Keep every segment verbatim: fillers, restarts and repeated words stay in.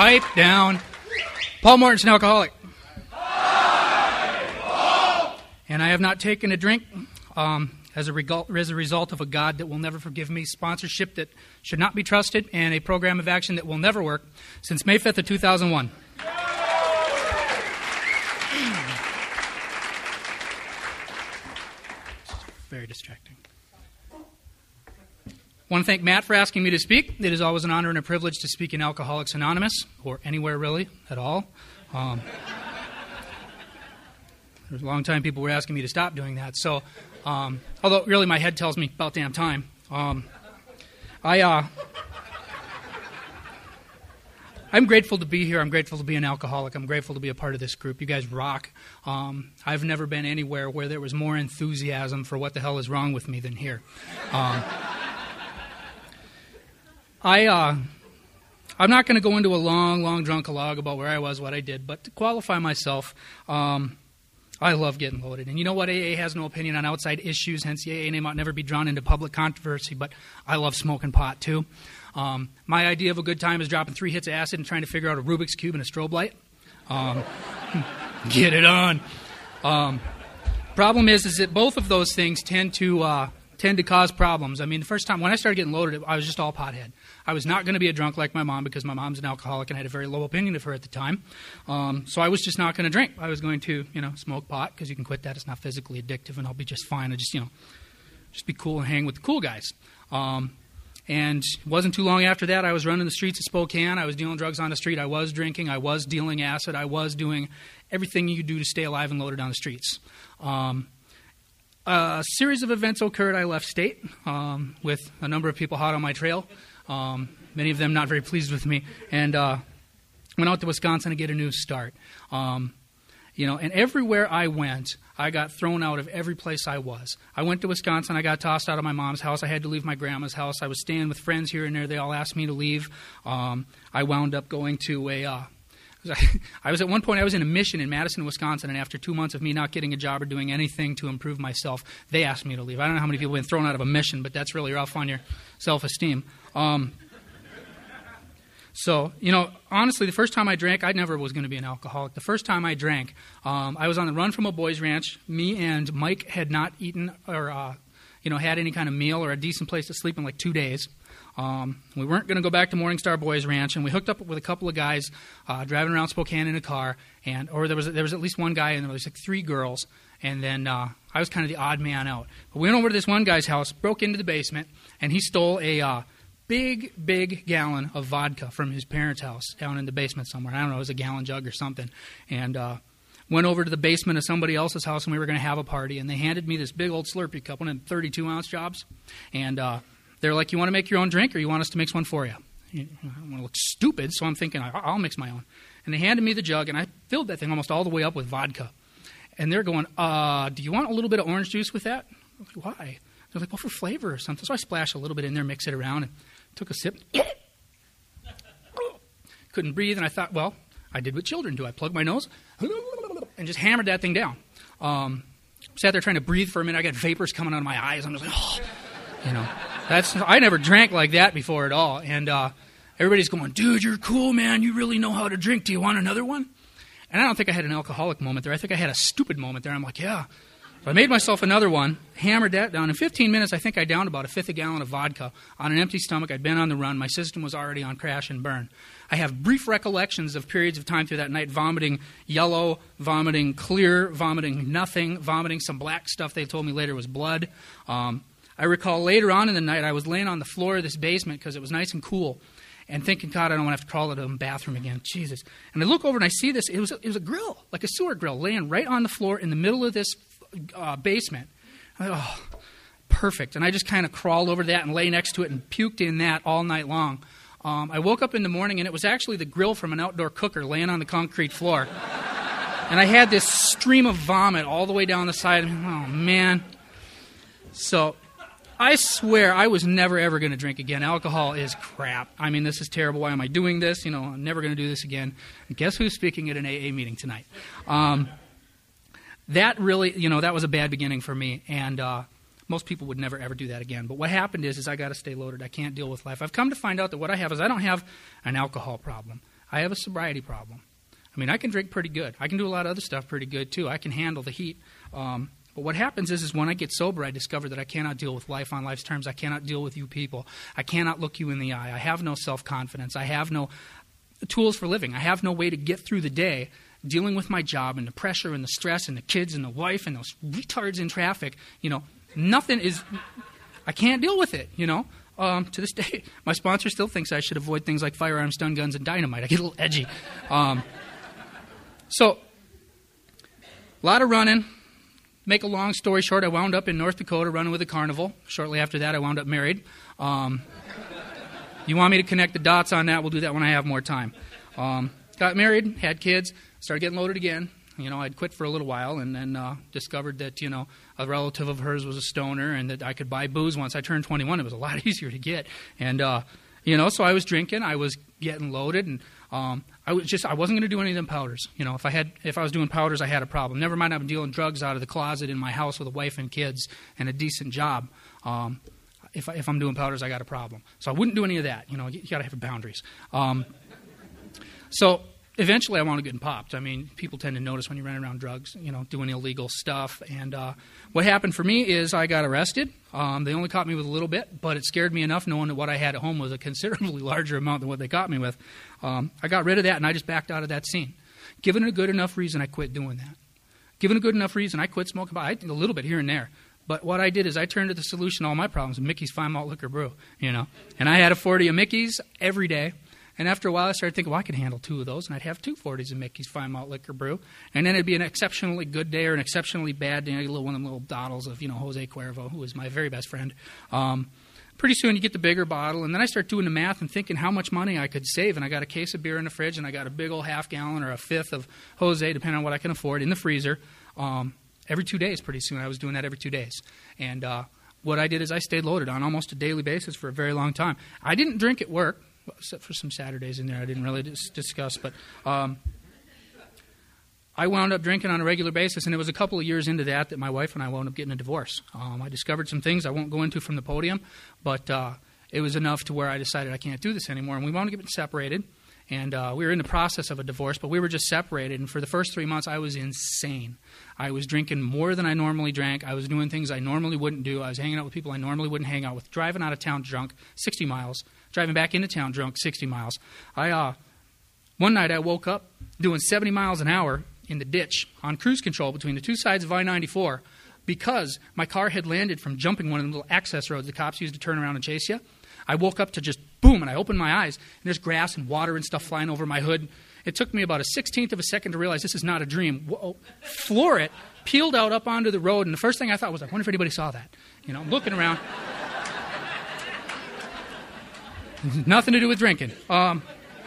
Pipe down. Paul Morton's an alcoholic. And I have not taken a drink um, as, a regu- as a result of a God that will never forgive me, sponsorship that should not be trusted, and a program of action that will never work since May fifth of two thousand one. Very distracting. I want to thank Matt for asking me to speak. It is always an honor and a privilege to speak in Alcoholics Anonymous, or anywhere really, at all. Um, there was a long time people were asking me to stop doing that. So, um, although really my head tells me about damn time. Um, I, uh, I'm grateful to be here. I'm grateful to be an alcoholic. I'm grateful to be a part of this group. You guys rock. Um, I've never been anywhere where there was more enthusiasm for what the hell is wrong with me than here. Um, I, uh, I'm not going to go into a long, long drunkalogue about where I was, what I did, but to qualify myself, um, I love getting loaded. And you know what? A A has no opinion on outside issues, hence the A A name ought never be drawn into public controversy, but I love smoking pot too. Um, my idea of a good time is dropping three hits of acid and trying to figure out a Rubik's Cube and a strobe light. Um, get it on. Um, problem is, is that both of those things tend to uh, tend to cause problems. I mean, the first time, when I started getting loaded, I was just all pothead. I was not going to be a drunk like my mom because my mom's an alcoholic and I had a very low opinion of her at the time. Um, so I was just not going to drink. I was going to, you know, smoke pot because you can quit that. It's not physically addictive and I'll be just fine. I just, you know, just be cool and hang with the cool guys. Um, and it wasn't too long after that, I was running the streets of Spokane. I was dealing drugs on the street. I was drinking. I was dealing acid. I was doing everything you do to stay alive and loaded on the streets. Um, a series of events occurred. I left state um, with a number of people hot on my trail. Um, many of them not very pleased with me, and uh, went out to Wisconsin to get a new start. Um, you know, and everywhere I went, I got thrown out of every place I was. I went to Wisconsin. I got tossed out of my mom's house. I had to leave my grandma's house. I was staying with friends here and there. They all asked me to leave. Um, I wound up going to a... Uh, I was at one point, I was in a mission in Madison, Wisconsin, and after two months of me not getting a job or doing anything to improve myself, they asked me to leave. I don't know how many people have been thrown out of a mission, but that's really rough on your self-esteem. Um, so, you know, honestly, the first time I drank, I never was going to be an alcoholic. The first time I drank, um, I was on the run from a boys' ranch. Me and Mike had not eaten or, uh, you know, had any kind of meal or a decent place to sleep in like two days. Um, we weren't going to go back to Morningstar Boys Ranch, and we hooked up with a couple of guys uh, driving around Spokane in a car, and or there was there was at least one guy, and there was like three girls, and then uh, I was kind of the odd man out. But we went over to this one guy's house, broke into the basement, and he stole a uh, big, big gallon of vodka from his parents' house down in the basement somewhere. I don't know, it was a gallon jug or something, and uh, went over to the basement of somebody else's house, and we were going to have a party, and they handed me this big old Slurpee cup, one of them thirty-two ounce jobs, and uh, they're like, you want to make your own drink or you want us to mix one for you? I don't want to look stupid, so I'm thinking, I'll mix my own. And they handed me the jug, and I filled that thing almost all the way up with vodka. And they're going, uh, do you want a little bit of orange juice with that? I'm like, why? They're like, well, for flavor or something. So I splashed a little bit in there, mixed it around, and took a sip. Couldn't breathe, and I thought, well, I did what children do. I plugged my nose and just hammered that thing down. Um, sat there trying to breathe for a minute. I got vapors coming out of my eyes. I'm just like, oh, you know. That's I never drank like that before at all. And uh, everybody's going, dude, you're cool, man. You really know how to drink. Do you want another one? And I don't think I had an alcoholic moment there. I think I had a stupid moment there. I'm like, yeah. So I made myself another one, hammered that down. In fifteen minutes, I think I downed about a fifth a gallon of vodka on an empty stomach. I'd been on the run. My system was already on crash and burn. I have brief recollections of periods of time through that night, vomiting yellow, vomiting clear, vomiting nothing, vomiting some black stuff they told me later was blood. Um, I recall later on in the night, I was laying on the floor of this basement because it was nice and cool and thinking, God, I don't want to have to crawl to the bathroom again. Jesus. And I look over and I see this. It was a, it was a grill, like a sewer grill, laying right on the floor in the middle of this uh, basement. I thought, oh, perfect. And I just kind of crawled over that and lay next to it and puked in that all night long. Um, I woke up in the morning, and it was actually the grill from an outdoor cooker laying on the concrete floor. And I had this stream of vomit all the way down the side. Oh, man. So I swear I was never, ever going to drink again. Alcohol is crap. I mean, this is terrible. Why am I doing this? You know, I'm never going to do this again. And guess who's speaking at an A A meeting tonight? Um, that really, you know, that was a bad beginning for me. And uh, most people would never, ever do that again. But what happened is, is I got to stay loaded. I can't deal with life. I've come to find out that what I have is I don't have an alcohol problem. I have a sobriety problem. I mean, I can drink pretty good. I can do a lot of other stuff pretty good, too. I can handle the heat. Um, but what happens is, is when I get sober, I discover that I cannot deal with life on life's terms. I cannot deal with you people. I cannot look you in the eye. I have no self-confidence. I have no tools for living. I have no way to get through the day dealing with my job and the pressure and the stress and the kids and the wife and those retards in traffic. You know, nothing is, I can't deal with it, you know. Um, to this day, my sponsor still thinks I should avoid things like firearms, stun guns, and dynamite. I get a little edgy. Um, so, a lot of running. Make a long story short, I wound up in North Dakota running with a carnival. Shortly after that, I wound up married. Um, you want me to connect the dots on that? We'll do that when I have more time. Um, got married, had kids, started getting loaded again. You know, I'd quit for a little while and then uh, discovered that, you know, a relative of hers was a stoner and that I could buy booze once I turned twenty-one. It was a lot easier to get. And, uh, you know, so I was drinking. I was getting loaded. And um, I was just, I wasn't going to do any of them powders. You know, if I had, if I was doing powders, I had a problem. Never mind, I'm dealing drugs out of the closet in my house with a wife and kids and a decent job. Um, if, I, if I'm doing powders, I got a problem. So I wouldn't do any of that. You know, you, you got to have boundaries. Um, so... Eventually, I wound up getting popped. I mean, people tend to notice when you run around drugs, you know, doing illegal stuff. And uh, what happened for me is I got arrested. Um, they only caught me with a little bit, but it scared me enough knowing that what I had at home was a considerably larger amount than what they caught me with. Um, I got rid of that, and I just backed out of that scene. Given a good enough reason, I quit doing that. Given a good enough reason, I quit smoking. I did a little bit here and there. But what I did is I turned to the solution to all my problems, Mickey's Fine Malt Liquor Brew, you know. And I had a forty of Mickey's every day. And after a while, I started thinking, well, I could handle two of those, and I'd have two forties of Mickey's Fine Malt Liquor Brew. And then it'd be an exceptionally good day or an exceptionally bad day. I'd get a little, one of them little bottles of, you know, Jose Cuervo, who was my very best friend. Um, pretty soon, you get the bigger bottle, and then I start doing the math and thinking how much money I could save. And I got a case of beer in the fridge, and I got a big old half gallon or a fifth of Jose, depending on what I can afford, in the freezer. Um, every two days, pretty soon, I was doing that every two days. And uh, what I did is I stayed loaded on almost a daily basis for a very long time. I didn't drink at work. Except for some Saturdays in there I didn't really dis- discuss. But um, I wound up drinking on a regular basis, and it was a couple of years into that that my wife and I wound up getting a divorce. Um, I discovered some things I won't go into from the podium, but uh, it was enough to where I decided I can't do this anymore. And we wound up getting separated, and uh, we were in the process of a divorce, but we were just separated. And for the first three months, I was insane. I was drinking more than I normally drank. I was doing things I normally wouldn't do. I was hanging out with people I normally wouldn't hang out with, driving out of town drunk, sixty miles. Driving back into town drunk, sixty miles. I uh, one night I woke up doing seventy miles an hour in the ditch on cruise control between the two sides of I ninety-four because my car had landed from jumping one of the little access roads the cops used to turn around and chase you. I woke up to just boom, and I opened my eyes, and there's grass and water and stuff flying over my hood. It took me about a sixteenth of a second to realize this is not a dream. Whoa, floor it, peeled out up onto the road, and the first thing I thought was, I wonder if anybody saw that. You know, I'm looking around. Nothing to do with drinking. Um,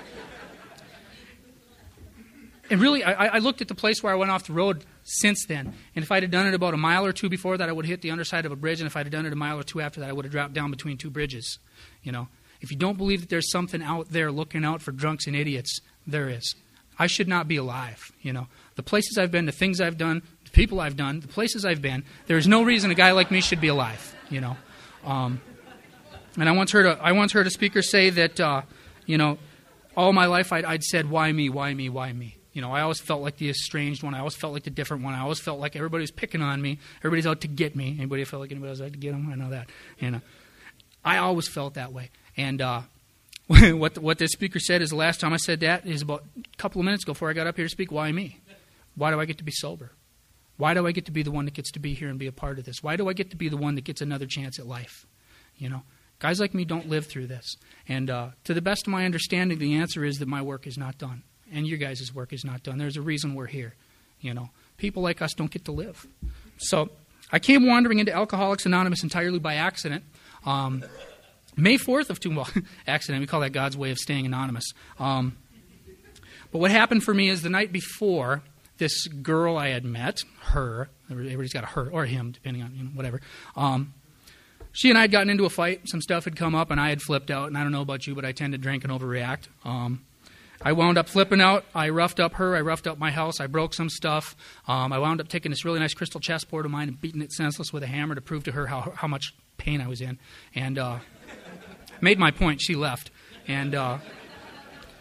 and really, I, I looked at the place where I went off the road since then. And if I'd have done it about a mile or two before that, I would have hit the underside of a bridge. And if I'd have done it a mile or two after that, I would have dropped down between two bridges. You know, if you don't believe that there's something out there looking out for drunks and idiots, there is. I should not be alive. You know, the places I've been, the things I've done, the people I've done, the places I've been, there is no reason a guy like me should be alive. You know. Um, And I once heard a I once heard a speaker say that, uh, you know, all my life I'd, I'd said, why me, why me, why me? You know, I always felt like the estranged one. I always felt like the different one. I always felt like everybody was picking on me. Everybody's out to get me. Anybody felt like anybody was out to get them? I know that. You know, I always felt that way. And uh, what the, what this speaker said is the last time I said that is about a couple of minutes ago before I got up here to speak. Why me? Why do I get to be sober? Why do I get to be the one that gets to be here and be a part of this? Why do I get to be the one that gets another chance at life? You know. Guys like me don't live through this. And uh, to the best of my understanding, the answer is that my work is not done. And your guys' work is not done. There's a reason we're here. You know, people like us don't get to live. So I came wandering into Alcoholics Anonymous entirely by accident. Um, May fourth of two, well, accident, we call that God's way of staying anonymous. Um, but what happened for me is the night before, this girl I had met, her, everybody's got a her or him, depending on, you know, whatever, um, she and I had gotten into a fight. Some stuff had come up, and I had flipped out. And I don't know about you, but I tend to drink and overreact. Um, I wound up flipping out. I roughed up her. I roughed up my house. I broke some stuff. Um, I wound up taking this really nice crystal chessboard of mine and beating it senseless with a hammer to prove to her how how much pain I was in. And uh, made my point. She left. And uh,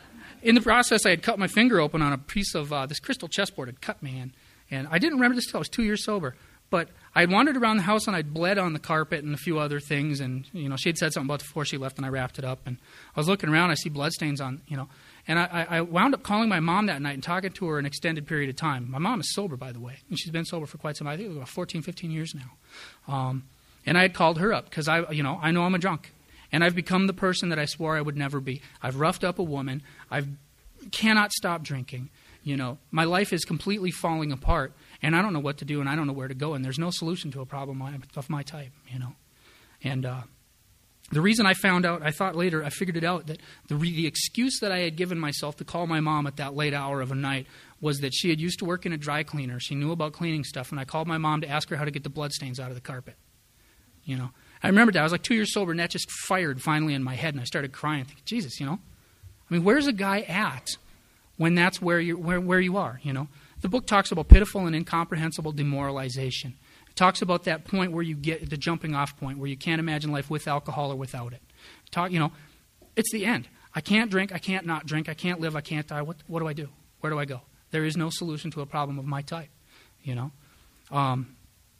in the process, I had cut my finger open on a piece of uh, this crystal chessboard had cut me, and, and I didn't remember this until I was two years sober. But I had wandered around the house, and I'd bled on the carpet and a few other things, and, you know, she had said something about it before she left, and I wrapped it up. And I was looking around, I see bloodstains on, you know, and I, I wound up calling my mom that night and talking to her an extended period of time. My mom is sober, by the way, and she's been sober for quite some time. I think it was about fourteen, fifteen years now. Um, and I had called her up because, I, you know, I know I'm a drunk. And I've become the person that I swore I would never be. I've roughed up a woman. I cannot stop drinking. You know, my life is completely falling apart, and I don't know what to do, and I don't know where to go, and there's no solution to a problem of my type, you know. And uh, the reason I found out, I thought later, I figured it out, that the, re- the excuse that I had given myself to call my mom at that late hour of a night was that she had used to work in a dry cleaner. She knew about cleaning stuff, and I called my mom to ask her how to get the bloodstains out of the carpet, you know. I remember that. I was like two years sober, and that just fired finally in my head, and I started crying, thinking, Jesus, you know. I mean, where's a guy at when that's where you where, where you are, you know? The book talks about pitiful and incomprehensible demoralization. It talks about that point where you get the jumping off point, where you can't imagine life with alcohol or without it. Talk, you know, it's the end. I can't drink, I can't not drink, I can't live, I can't die. What, what do I do? Where do I go? There is no solution to a problem of my type, you know? Um,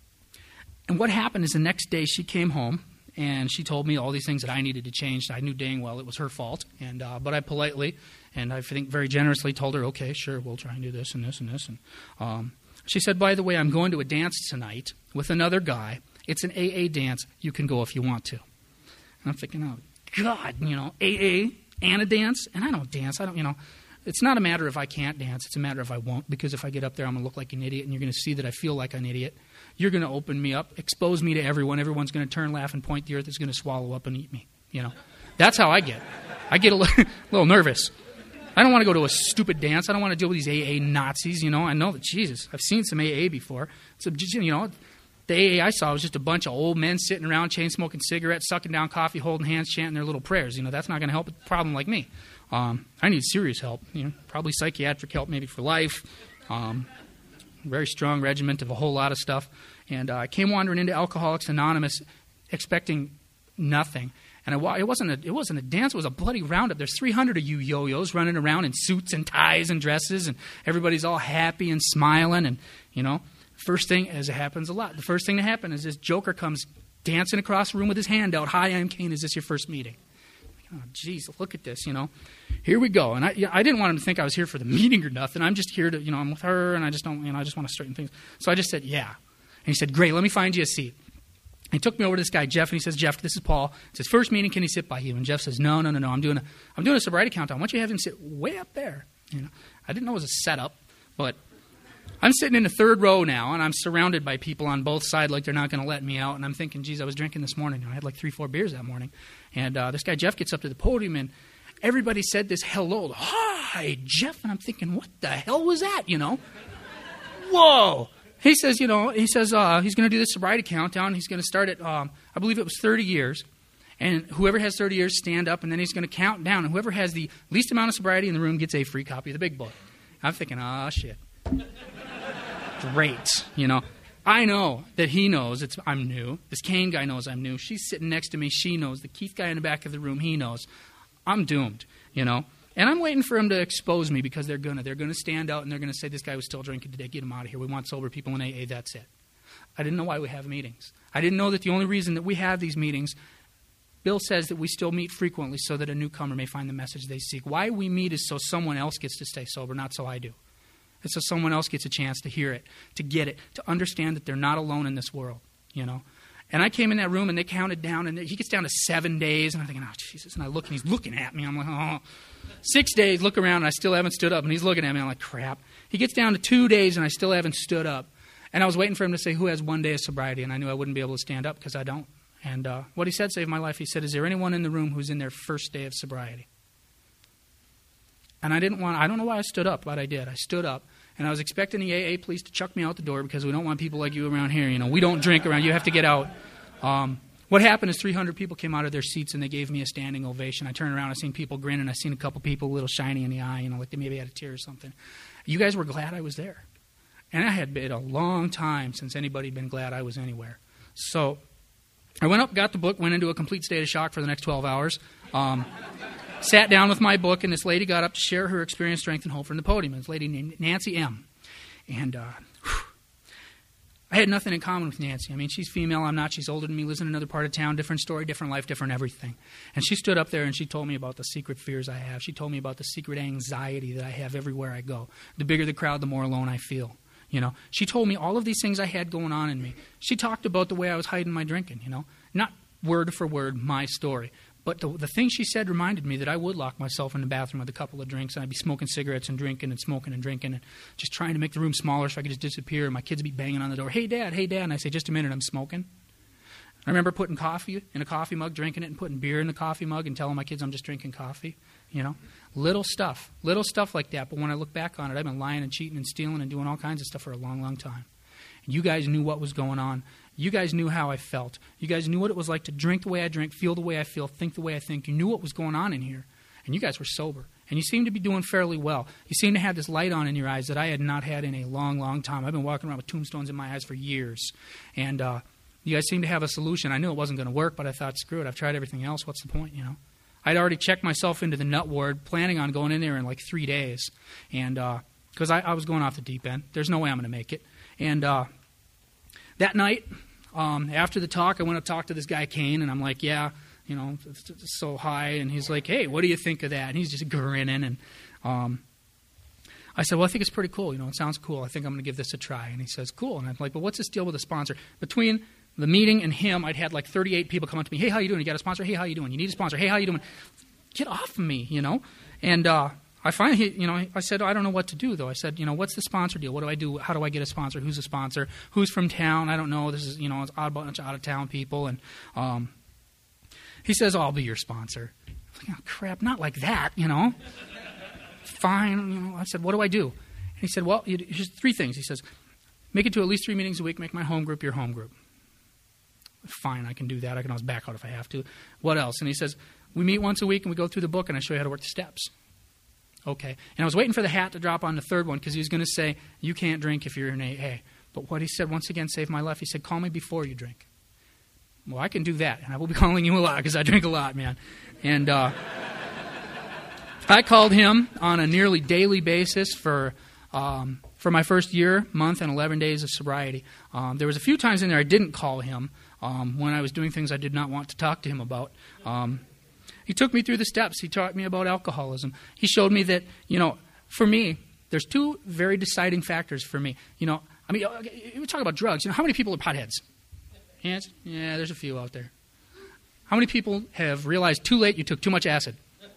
and what happened is the next day she came home, and she told me all these things that I needed to change. I knew dang well it was her fault, and uh, but I politely and I think very generously told her, okay, sure, we'll try and do this and this and this. And um, she said, by the way, I'm going to a dance tonight with another guy. It's an A A dance. You can go if you want to. And I'm thinking, oh, God, you know, A A and a dance? And I don't dance. I don't, you know. It's not a matter of I can't dance. It's a matter of I won't, because if I get up there, I'm going to look like an idiot, and you're going to see that I feel like an idiot. You're going to open me up, expose me to everyone. Everyone's going to turn, laugh, and point. The earth is going to swallow up and eat me. You know, that's how I get. I get a little, a little nervous. I don't want to go to a stupid dance. I don't want to deal with these A A Nazis. You know, I know that, Jesus, I've seen some A A before. So, you know, the A A I saw was just a bunch of old men sitting around, chain smoking cigarettes, sucking down coffee, holding hands, chanting their little prayers. You know, that's not going to help a problem like me. Um, I need serious help, you know, probably psychiatric help maybe for life, um, very strong regiment of a whole lot of stuff. And uh, I came wandering into Alcoholics Anonymous expecting nothing. And I, it, wasn't a, it wasn't a dance, it was a bloody roundup. There's three hundred of you yo-yos running around in suits and ties and dresses, and everybody's all happy and smiling. And, you know, first thing, as it happens a lot, the first thing to happen is this joker comes dancing across the room with his hand out. Hi, I'm Kane. Is this your first meeting? Oh, geez, look at this, you know. Here we go. And I, I didn't want him to think I was here for the meeting or nothing. I'm just here to, you know, I'm with her, and I just don't, you know, I just want to straighten things. So I just said, yeah. And he said, great, let me find you a seat. And he took me over to this guy, Jeff, and he says, Jeff, this is Paul. It's his first meeting. Can he sit by you? And Jeff says, no, no, no, no. I'm doing a, I'm doing a sobriety countdown. Why don't you have him sit way up there? You know, I didn't know it was a setup, but I'm sitting in the third row now, and I'm surrounded by people on both sides like they're not going to let me out. And I'm thinking, geez, I was drinking this morning. I had like three, four beers that morning. And uh, this guy, Jeff, gets up to the podium, and everybody said this hello. Hi, Jeff. And I'm thinking, what the hell was that, you know? Whoa. He says, you know, he says uh, he's going to do this sobriety countdown. He's going to start at, um, I believe it was thirty years. And whoever has thirty years, stand up, and then he's going to count down. And whoever has the least amount of sobriety in the room gets a free copy of the big book. I'm thinking, oh, shit. Great, you know. I know that he knows it's I'm new. This Kane guy knows I'm new. She's sitting next to me. She knows. The Keith guy in the back of the room, he knows. I'm doomed, you know. And I'm waiting for him to expose me, because they're going to. They're going to stand out, and they're going to say, this guy was still drinking today. Get him out of here. We want sober people in A A. That's it. I didn't know why we have meetings. I didn't know that the only reason that we have these meetings, Bill says that we still meet frequently so that a newcomer may find the message they seek. Why we meet is so someone else gets to stay sober, not so I do. It's so someone else gets a chance to hear it, to get it, to understand that they're not alone in this world, you know. And I came in that room, and they counted down, and he gets down to seven days, and I'm thinking, oh, Jesus. And I look, and he's looking at me. I'm like, oh. Six days, look around, and I still haven't stood up, and he's looking at me. I'm like, crap. He gets down to two days, and I still haven't stood up. And I was waiting for him to say, who has one day of sobriety? And I knew I wouldn't be able to stand up, because I don't. And uh, what he said saved my life. He said, is there anyone in the room who's in their first day of sobriety? And I didn't want, I don't know why I stood up, but I did. I stood up. And I was expecting the A A police to chuck me out the door, because we don't want people like you around here. You know, we don't drink around. You have to get out. Um, what happened is three hundred people came out of their seats, and they gave me a standing ovation. I turned around, I seen people grinning. I seen a couple people a little shiny in the eye, you know, like they maybe had a tear or something. You guys were glad I was there. And I had been a long time since anybody had been glad I was anywhere. So I went up, got the book, went into a complete state of shock for the next twelve hours. Um, sat down with my book, and this lady got up to share her experience, strength, and hope from the podium. This lady named Nancy M. And uh, I had nothing in common with Nancy. I mean, she's female, I'm not. She's older than me, lives in another part of town, different story, different life, different everything. And she stood up there and she told me about the secret fears I have. She told me about the secret anxiety that I have everywhere I go. The bigger the crowd, the more alone I feel. You know, she told me all of these things I had going on in me. She talked about the way I was hiding my drinking, you know. Not word for word my story. But the, the thing she said reminded me that I would lock myself in the bathroom with a couple of drinks, and I'd be smoking cigarettes and drinking and smoking and drinking and just trying to make the room smaller so I could just disappear. And my kids would be banging on the door, hey, Dad, hey, Dad. And I say, just a minute, I'm smoking. I remember putting coffee in a coffee mug, drinking it, and putting beer in the coffee mug and telling my kids I'm just drinking coffee. You know, little stuff, little stuff like that. But when I look back on it, I've been lying and cheating and stealing and doing all kinds of stuff for a long, long time. And you guys knew what was going on. You guys knew how I felt. You guys knew what it was like to drink the way I drink, feel the way I feel, think the way I think. You knew what was going on in here. And you guys were sober. And you seemed to be doing fairly well. You seemed to have this light on in your eyes that I had not had in a long, long time. I've been walking around with tombstones in my eyes for years. And uh, you guys seemed to have a solution. I knew it wasn't going to work, but I thought, screw it. I've tried everything else. What's the point, you know? I'd already checked myself into the nut ward, planning on going in there in like three days. And because uh, I, I was going off the deep end. There's no way I'm going to make it. And uh, that night, Um, after the talk, I went up to talk to this guy, Kane, and I'm like, yeah, you know, it's, it's so high. And he's like, hey, what do you think of that? And he's just grinning. And um, I said, well, I think it's pretty cool. You know, it sounds cool. I think I'm going to give this a try. And he says, cool. And I'm like, well, what's this deal with a sponsor? Between the meeting and him, I'd had like thirty-eight people come up to me. Hey, how you doing? You got a sponsor? Hey, how you doing? You need a sponsor? Hey, how you doing? Get off of me, you know. And uh, I finally, you know, I said, I don't know what to do, though. I said, you know, what's the sponsor deal? What do I do? How do I get a sponsor? Who's a sponsor? Who's from town? I don't know. This is, you know, it's a bunch of out-of-town people. And um, he says, oh, I'll be your sponsor. I was like, oh, crap, not like that, you know. Fine. You know, I said, what do I do? And he said, well, here's three things. He says, make it to at least three meetings a week. Make my home group your home group. Fine, I can do that. I can always back out if I have to. What else? And he says, we meet once a week and we go through the book and I show you how to work the steps. Okay. And I was waiting for the hat to drop on the third one because he was going to say, you can't drink if you're in A A. But what he said once again saved my life. He said, call me before you drink. Well, I can do that. And I will be calling you a lot because I drink a lot, man. And uh, I called him on a nearly daily basis for um, for my first year, month, and eleven days of sobriety. Um, there was a few times in there I didn't call him um, when I was doing things I did not want to talk to him about. Um He took me through the steps. He taught me about alcoholism. He showed me that, you know, for me, there's two very deciding factors for me. You know, I mean, we talk about drugs. You know, how many people are potheads? Hands? Yeah, there's a few out there. How many people have realized too late you took too much acid?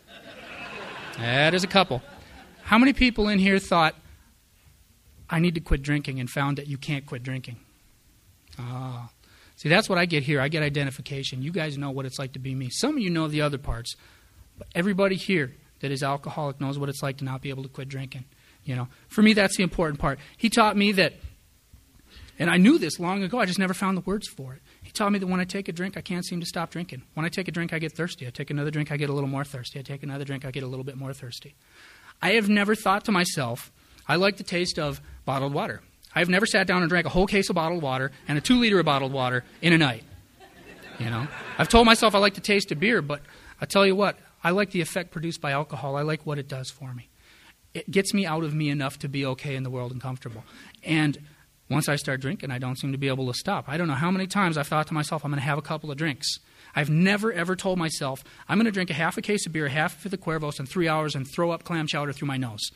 Yeah, there's a couple. How many people in here thought, I need to quit drinking, and found that you can't quit drinking? Ah. See, that's what I get here. I get identification. You guys know what it's like to be me. Some of you know the other parts. But everybody here that is alcoholic knows what it's like to not be able to quit drinking. You know, for me, that's the important part. He taught me that, and I knew this long ago, I just never found the words for it. He taught me that when I take a drink, I can't seem to stop drinking. When I take a drink, I get thirsty. I take another drink, I get a little more thirsty. I take another drink, I get a little bit more thirsty. I have never thought to myself, I like the taste of bottled water. I've never sat down and drank a whole case of bottled water and a two-liter of bottled water in a night. You know, I've told myself I like the taste of beer, but I tell you what, I like the effect produced by alcohol. I like what it does for me. It gets me out of me enough to be okay in the world and comfortable. And once I start drinking, I don't seem to be able to stop. I don't know how many times I've thought to myself, I'm going to have a couple of drinks. I've never, ever told myself, I'm going to drink a half a case of beer, half of the Cuervos in three hours and throw up clam chowder through my nose.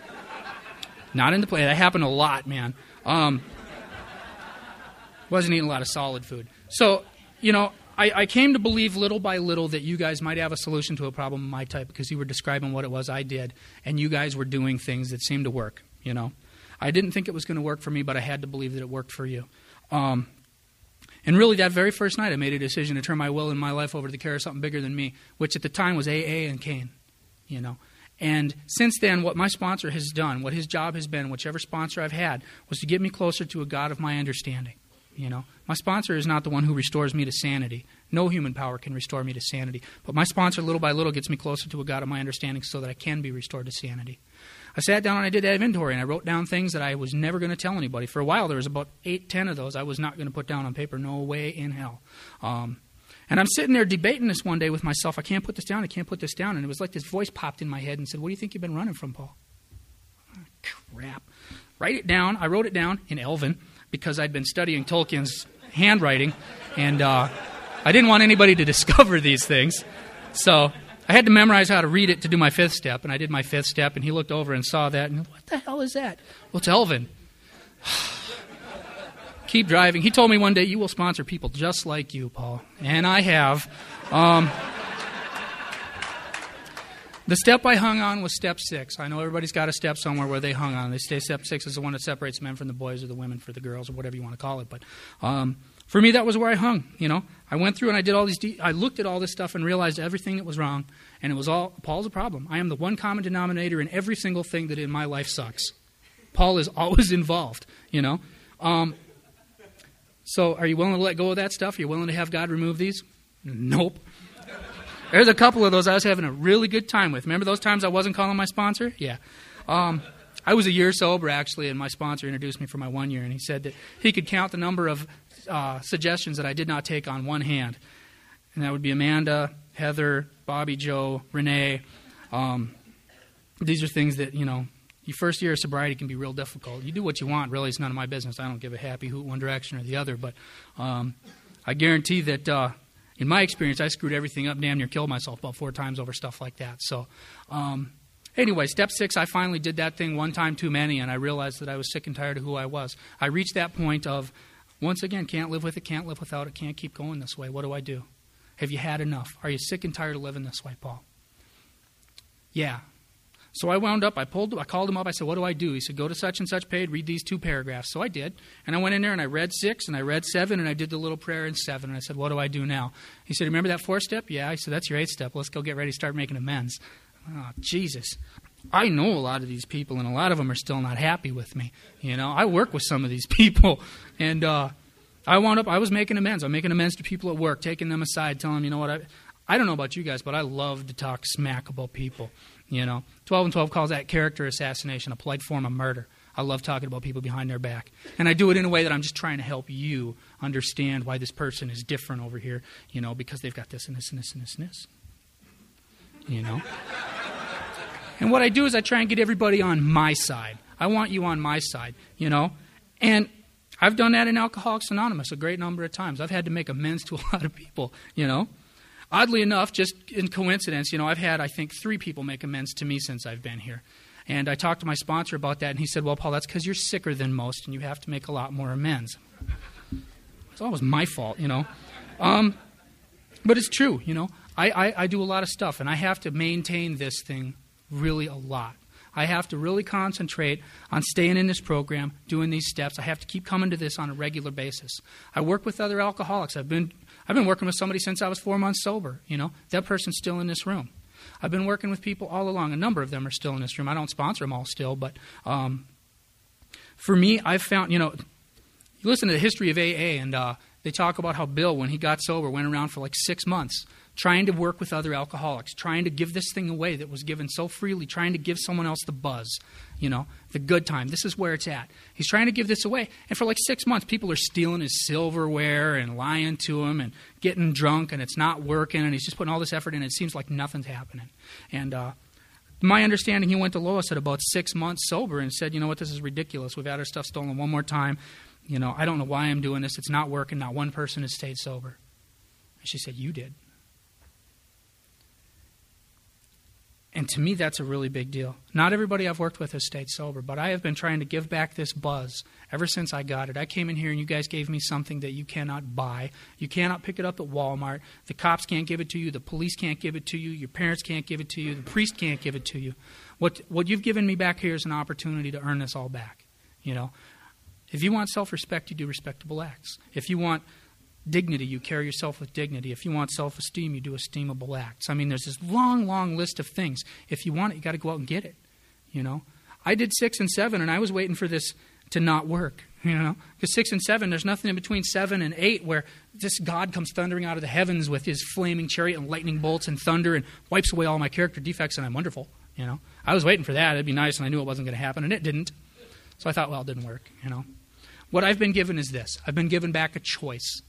Not in the play. That happened a lot, man. Um, wasn't eating a lot of solid food. So, you know, I, I came to believe little by little that you guys might have a solution to a problem of my type because you were describing what it was I did, and you guys were doing things that seemed to work, you know. I didn't think it was going to work for me, but I had to believe that it worked for you. Um, and really, that very first night, I made a decision to turn my will and my life over to the care of something bigger than me, which at the time was A A and Kane, you know. And since then, what my sponsor has done, what his job has been, whichever sponsor I've had, was to get me closer to a God of my understanding. You know, my sponsor is not the one who restores me to sanity. No human power can restore me to sanity. But my sponsor, little by little, gets me closer to a God of my understanding so that I can be restored to sanity. I sat down and I did that inventory, and I wrote down things that I was never going to tell anybody. For a while, there was about eight, ten of those I was not going to put down on paper. No way in hell. Um, And I'm sitting there debating this one day with myself. I can't put this down. I can't put this down. And it was like this voice popped in my head and said, what do you think you've been running from, Paul? Oh, crap. Write it down. I wrote it down in Elven because I'd been studying Tolkien's handwriting. And uh, I didn't want anybody to discover these things. So I had to memorize how to read it to do my fifth step. And I did my fifth step. And he looked over and saw that. And what the hell is that? Well, it's Elven. Keep driving. He told me one day, you will sponsor people just like you, Paul. And I have. Um, the step I hung on was step six. I know everybody's got a step somewhere where they hung on. They say step six is the one that separates men from the boys or the women for the girls or whatever you want to call it. But um, for me, that was where I hung. You know, I went through and I did all these. De- I looked at all this stuff and realized everything that was wrong. And it was all, Paul's a problem. I am the one common denominator in every single thing that in my life sucks. Paul is always involved, you know. Um, So are you willing to let go of that stuff? Are you willing to have God remove these? Nope. There's a couple of those I was having a really good time with. Remember those times I wasn't calling my sponsor? Yeah. Um, I was a year sober, actually, and my sponsor introduced me for my one year, and he said that he could count the number of uh, suggestions that I did not take on one hand. And that would be Amanda, Heather, Bobby, Joe, Renee. Um, these are things that, you know, your first year of sobriety can be real difficult. You do what you want. Really, it's none of my business. I don't give a happy hoot one direction or the other. But um, I guarantee that, uh, in my experience, I screwed everything up, damn near killed myself about four times over stuff like that. So um, anyway, step six, I finally did that thing one time too many, and I realized that I was sick and tired of who I was. I reached that point of, once again, can't live with it, can't live without it, can't keep going this way. What do I do? Have you had enough? Are you sick and tired of living this way, Paul? Yeah. So I wound up, I pulled, I called him up, I said, what do I do? He said, go to such and such page, read these two paragraphs. So I did, and I went in there and I read six, and I read seven, and I did the little prayer in seven, and I said, what do I do now? He said, remember that fourth step? Yeah. I said, that's your eighth step. Let's go get ready to start making amends. Oh, Jesus. I know a lot of these people, and a lot of them are still not happy with me. You know, I work with some of these people, and uh, I wound up, I was making amends. I'm making amends to people at work, taking them aside, telling them, you know what, I, I don't know about you guys, but I love to talk smack about people. You know, twelve and twelve calls that character assassination, a polite form of murder. I love talking about people behind their back. And I do it in a way that I'm just trying to help you understand why this person is different over here, you know, because they've got this and this and this and this and this. You know? And what I do is I try and get everybody on my side. I want you on my side, you know? And I've done that in Alcoholics Anonymous a great number of times. I've had to make amends to a lot of people, you know? Oddly enough, just in coincidence, you know, I've had, I think, three people make amends to me since I've been here. And I talked to my sponsor about that, and he said, well, Paul, that's because you're sicker than most, and you have to make a lot more amends. It's always my fault, you know. Um, but it's true, you know. I, I, I do a lot of stuff, and I have to maintain this thing really a lot. I have to really concentrate on staying in this program, doing these steps. I have to keep coming to this on a regular basis. I work with other alcoholics. I've been I've been working with somebody since I was four months sober. You know, that person's still in this room. I've been working with people all along. A number of them are still in this room. I don't sponsor them all still, but um, for me, I've found, you know, you listen to the history of A A, and uh, they talk about how Bill, when he got sober, went around for like six months trying to work with other alcoholics, trying to give this thing away that was given so freely, trying to give someone else the buzz, you know, the good time. This is where it's at. He's trying to give this away. And for like six months, people are stealing his silverware and lying to him and getting drunk, and it's not working, and he's just putting all this effort in, and it seems like nothing's happening. And uh, my understanding, he went to Lois at about six months sober and said, you know what, this is ridiculous. We've had our stuff stolen one more time. You know, I don't know why I'm doing this. It's not working. Not one person has stayed sober. And she said, you did. And to me, that's a really big deal. Not everybody I've worked with has stayed sober, but I have been trying to give back this buzz ever since I got it. I came in here and you guys gave me something that you cannot buy. You cannot pick it up at Walmart. The cops can't give it to you. The police can't give it to you. Your parents can't give it to you. The priest can't give it to you. What what you've given me back here is an opportunity to earn this all back. You know, if you want self-respect, you do respectable acts. If you want dignity, you carry yourself with dignity. If you want self-esteem, you do esteemable acts. I mean, there's this long, long list of things. If you want it, you got to go out and get it, you know. I did six and seven, and I was waiting for this to not work, you know. Because six and seven, there's nothing in between seven and eight where this God comes thundering out of the heavens with his flaming chariot and lightning bolts and thunder and wipes away all my character defects, and I'm wonderful, you know. I was waiting for that. It'd be nice, and I knew it wasn't going to happen, and it didn't. So I thought, well, it didn't work, you know. What I've been given is this. I've been given back a choice.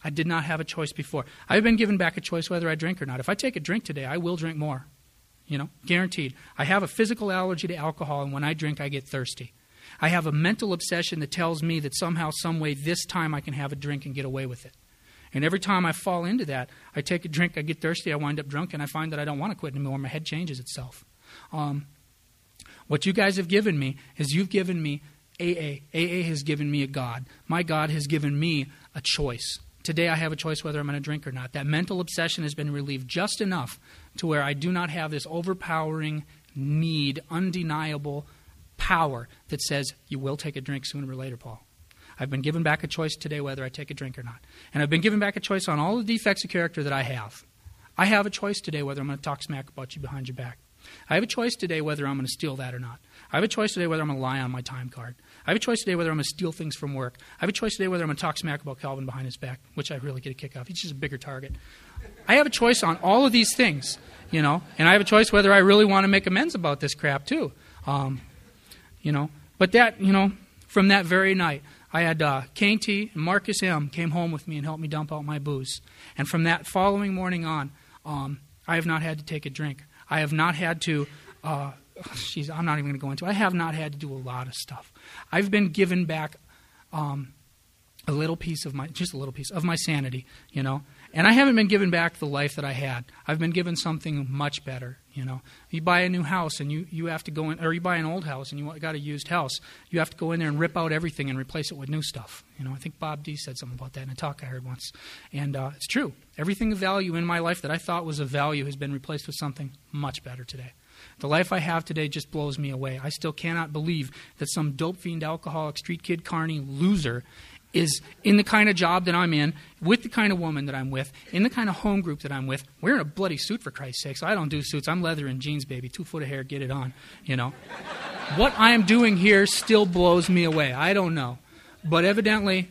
I did not have a choice before. I've been given back a choice whether I drink or not. If I take a drink today, I will drink more. You know, guaranteed. I have a physical allergy to alcohol, and when I drink, I get thirsty. I have a mental obsession that tells me that somehow, some way, this time I can have a drink and get away with it. And every time I fall into that, I take a drink, I get thirsty, I wind up drunk, and I find that I don't want to quit anymore. My head changes itself. Um, what you guys have given me is you've given me A A. A A has given me a God. My God has given me a choice. Today I have a choice whether I'm going to drink or not. That mental obsession has been relieved just enough to where I do not have this overpowering need, undeniable power that says you will take a drink sooner or later, Paul. I've been given back a choice today whether I take a drink or not. And I've been given back a choice on all the defects of character that I have. I have a choice today whether I'm going to talk smack about you behind your back. I have a choice today whether I'm going to steal that or not. I have a choice today whether I'm going to lie on my time card. I have a choice today whether I'm going to steal things from work. I have a choice today whether I'm going to talk smack about Calvin behind his back, which I really get a kick off. He's just a bigger target. I have a choice on all of these things, you know, and I have a choice whether I really want to make amends about this crap too. Um, you know, but that, you know, from that very night, I had uh, Kane T and Marcus M. came home with me and helped me dump out my booze. And from that following morning on, um, I have not had to take a drink. I have not had to, uh, geez, I'm not even going to go into it. I have not had to do a lot of stuff. I've been given back um, a little piece of my, just a little piece of my sanity, you know. And I haven't been given back the life that I had. I've been given something much better, you know. You buy a new house and you, you have to go in, or you buy an old house and you got a used house. You have to go in there and rip out everything and replace it with new stuff. You know, I think Bob D said something about that in a talk I heard once. And uh, it's true. Everything of value in my life that I thought was of value has been replaced with something much better today. The life I have today just blows me away. I still cannot believe that some dope fiend, alcoholic, street kid, carny loser is in the kind of job that I'm in, with the kind of woman that I'm with, in the kind of home group that I'm with, wearing a bloody suit for Christ's sakes. I don't do suits. I'm leather and jeans, baby. Two foot of hair, get it on, you know. What I am doing here still blows me away. I don't know. But evidently,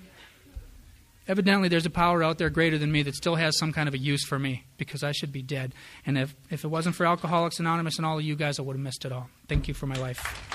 evidently there's a power out there greater than me that still has some kind of a use for me because I should be dead. And if, if it wasn't for Alcoholics Anonymous and all of you guys, I would have missed it all. Thank you for my life.